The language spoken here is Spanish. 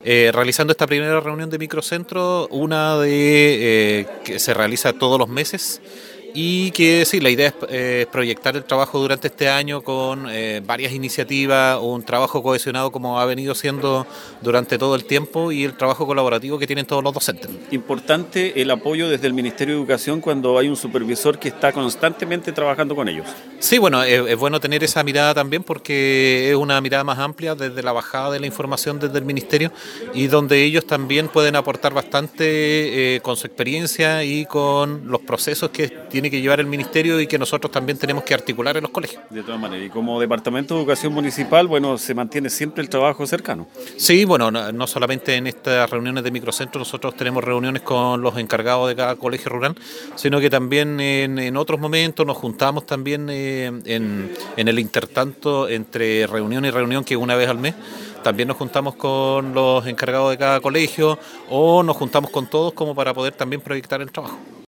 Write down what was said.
realizando esta primera reunión de microcentro, una de que se realiza todos los meses. Y que sí, la idea es proyectar el trabajo durante este año con varias iniciativas, un trabajo cohesionado como ha venido siendo durante todo el tiempo y el trabajo colaborativo que tienen todos los docentes. Importante el apoyo desde el Ministerio de Educación cuando hay un supervisor que está constantemente trabajando con ellos. Sí, bueno, es bueno tener esa mirada también porque es una mirada más amplia desde la bajada de la información desde el Ministerio y donde ellos también pueden aportar bastante con su experiencia y con los procesos que tiene que llevar el Ministerio y que nosotros también tenemos que articular en los colegios. De todas maneras, y como Departamento de Educación Municipal, bueno, se mantiene siempre el trabajo cercano. Sí, bueno, no solamente en estas reuniones de microcentro, nosotros tenemos reuniones con los encargados de cada colegio rural, sino que también en otros momentos nos juntamos también en el intertanto entre reunión y reunión, que es una vez al mes. También nos juntamos con los encargados de cada colegio o nos juntamos con todos como para poder también proyectar el trabajo.